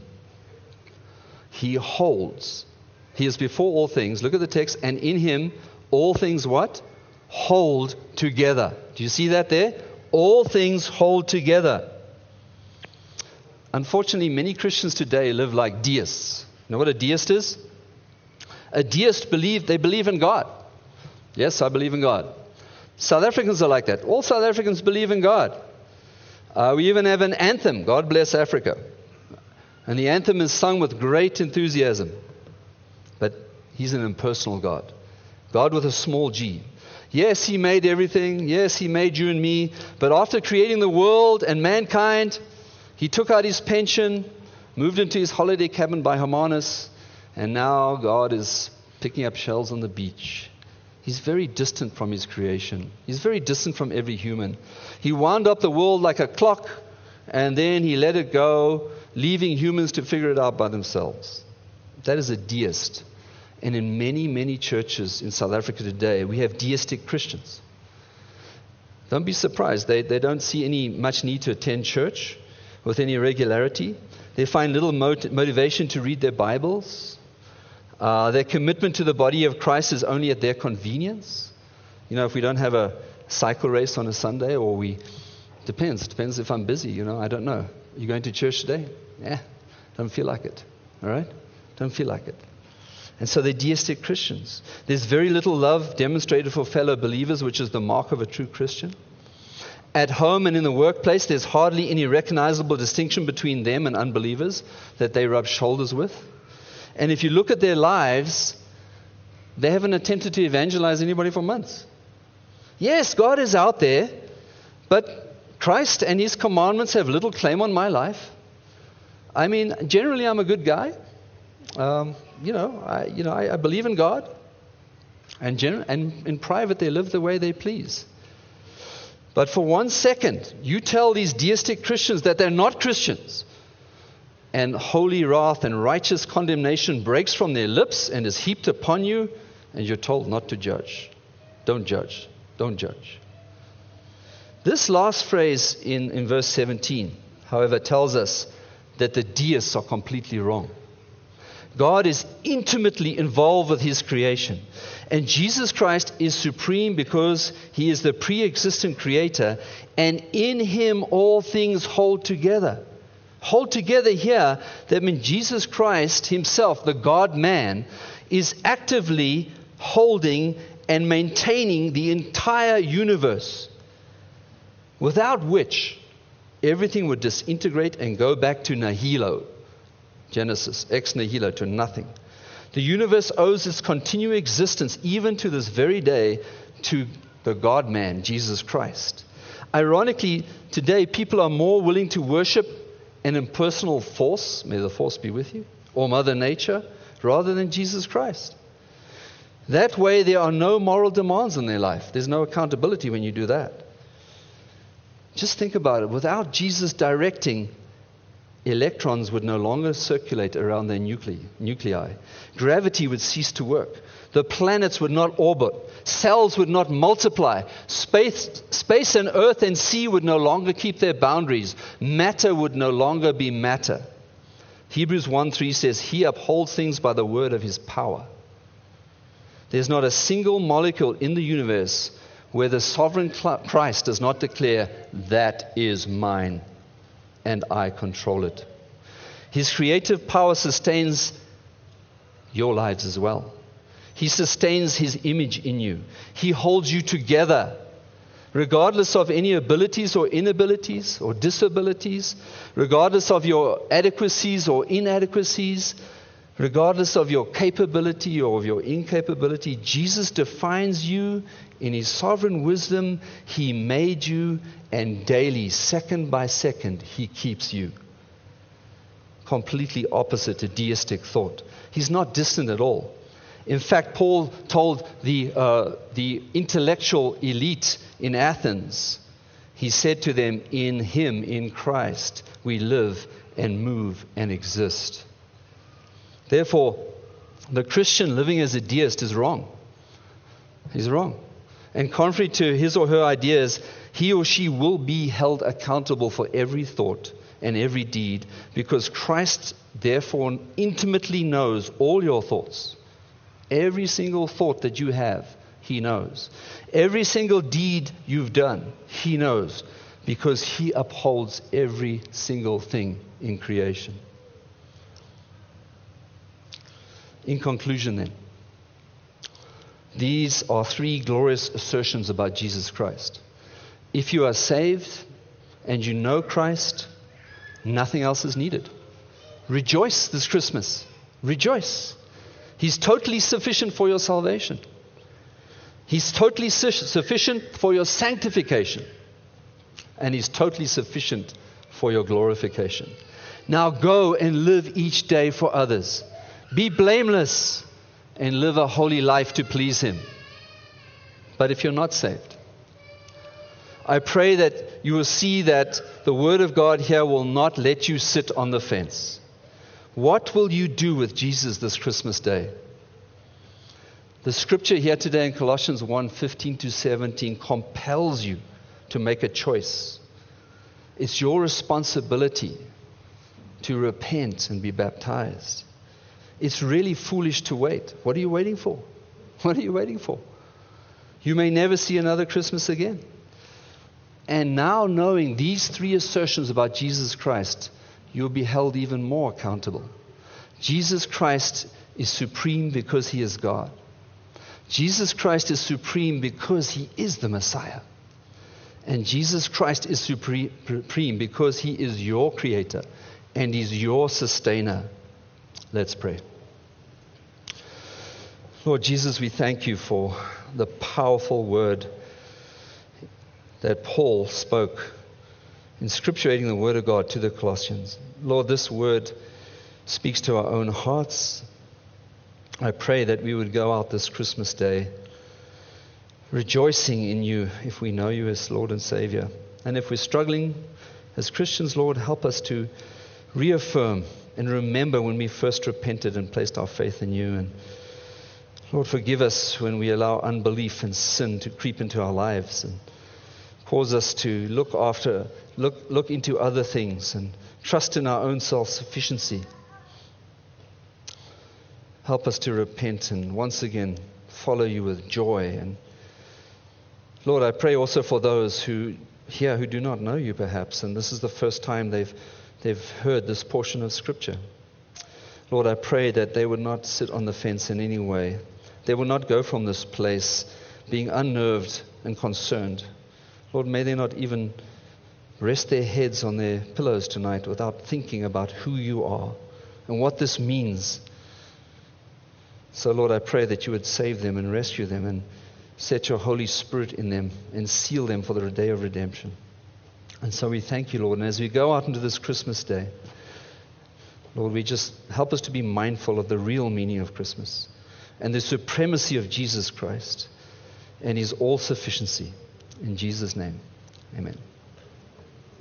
He holds. He is before all things. Look at the text. And in him, all things what? Hold together. Do you see that there? All things hold together. Unfortunately, many Christians today live like deists. You know what a deist is? A deist believe they believe in God. Yes, I believe in God. South Africans are like that. All South Africans believe in God. Uh, we even have an anthem, God Bless Africa. And the anthem is sung with great enthusiasm. But he's an impersonal God. God with a small g. Yes, he made everything. Yes, he made you and me. But after creating the world and mankind, he took out his pension, moved into his holiday cabin by Hermanus, and now God is picking up shells on the beach. He's very distant from his creation. He's very distant from every human. He wound up the world like a clock, and then he let it go, leaving humans to figure it out by themselves. That is a deist. And in many, many churches in South Africa today, we have deistic Christians. Don't be surprised. They, they don't see any much need to attend church with any regularity. They find little mot- motivation to read their Bibles. Uh, their commitment to the body of Christ is only at their convenience. You know, if we don't have a cycle race on a Sunday, or we, depends, depends if I'm busy, you know, I don't know. You going to church today? Yeah, don't feel like it, all right? Don't feel like it. And so they're deistic Christians. There's very little love demonstrated for fellow believers, which is the mark of a true Christian. At home and in the workplace, there's hardly any recognizable distinction between them and unbelievers that they rub shoulders with. And if you look at their lives, they haven't attempted to evangelize anybody for months. Yes, God is out there, but Christ and his commandments have little claim on my life. I mean, generally I'm a good guy. Um, you know, I, you know, I, I believe in God. And, gen- and in private, they live the way they please. But for one second, you tell these deistic Christians that they're not Christians, and holy wrath and righteous condemnation breaks from their lips and is heaped upon you, and you're told not to judge. Don't judge. Don't judge. This last phrase in, in verse seventeen, however, tells us that the deists are completely wrong. God is intimately involved with his creation. And Jesus Christ is supreme because he is the pre-existent creator, and in him all things hold together. Hold together here, that means Jesus Christ himself, the God-man, is actively holding and maintaining the entire universe, without which everything would disintegrate and go back to nihilo. Genesis, ex nihilo, to nothing. The universe owes its continued existence, even to this very day, to the God-man, Jesus Christ. Ironically, today people are more willing to worship an impersonal force, may the force be with you, or Mother Nature, rather than Jesus Christ. That way there are no moral demands in their life. There's no accountability when you do that. Just think about it. Without Jesus directing, electrons would no longer circulate around their nuclei, nuclei. Gravity would cease to work. The planets would not orbit. Cells would not multiply. Space, space and earth and sea would no longer keep their boundaries. Matter would no longer be matter. Hebrews one three says, he upholds things by the word of his power. There's not a single molecule in the universe where the sovereign Christ does not declare, that is mine, and I control it. His creative power sustains your lives as well. He sustains His image in you. He holds you together, regardless of any abilities or inabilities or disabilities, regardless of your adequacies or inadequacies, regardless of your capability or of your incapability. Jesus defines you in His sovereign wisdom. He made you, and daily, second by second, He keeps you. Completely opposite to deistic thought. He's not distant at all. In fact, Paul told the, uh, the intellectual elite in Athens, he said to them, in Him, in Christ, we live and move and exist. Therefore, the Christian living as a deist is wrong. He's wrong. And contrary to his or her ideas, he or she will be held accountable for every thought and every deed, because Christ, therefore, intimately knows all your thoughts. Every single thought that you have, He knows. Every single deed you've done, He knows, because He upholds every single thing in creation. In conclusion, then, these are three glorious assertions about Jesus Christ. If you are saved and you know Christ, nothing else is needed. Rejoice this Christmas. Rejoice. He's totally sufficient for your salvation. He's totally su- sufficient for your sanctification. And He's totally sufficient for your glorification. Now go and live each day for others. Be blameless and live a holy life to please Him. But if you're not saved, I pray that you will see that the Word of God here will not let you sit on the fence. What will you do with Jesus this Christmas day? The scripture here today in Colossians one, fifteen to seventeen compels you to make a choice. It's your responsibility to repent and be baptized. It's really foolish to wait. What are you waiting for? What are you waiting for? You may never see another Christmas again. And now, knowing these three assertions about Jesus Christ, you'll be held even more accountable. Jesus Christ is supreme because He is God. Jesus Christ is supreme because He is the Messiah. And Jesus Christ is supreme because He is your Creator and He's your sustainer. Let's pray. Lord Jesus, we thank You for the powerful word that Paul spoke, inscripturating the Word of God to the Colossians. Lord, this word speaks to our own hearts. I pray that we would go out this Christmas day rejoicing in You if we know You as Lord and Savior. And if we're struggling as Christians, Lord, help us to reaffirm and remember when we first repented and placed our faith in You. And Lord, forgive us when we allow unbelief and sin to creep into our lives and cause us to look after, look, look into other things and trust in our own self-sufficiency. Help us to repent and once again follow You with joy. And Lord, I pray also for those who here who do not know You perhaps, and this is the first time they've they've heard this portion of Scripture. Lord, I pray that they would not sit on the fence in any way. They will not go from this place being unnerved and concerned. Lord, may they not even rest their heads on their pillows tonight without thinking about who You are and what this means. So, Lord, I pray that You would save them and rescue them and set Your Holy Spirit in them and seal them for the day of redemption. And so we thank You, Lord. And as we go out into this Christmas day, Lord, we just help us to be mindful of the real meaning of Christmas and the supremacy of Jesus Christ and His all-sufficiency. In Jesus' name, amen.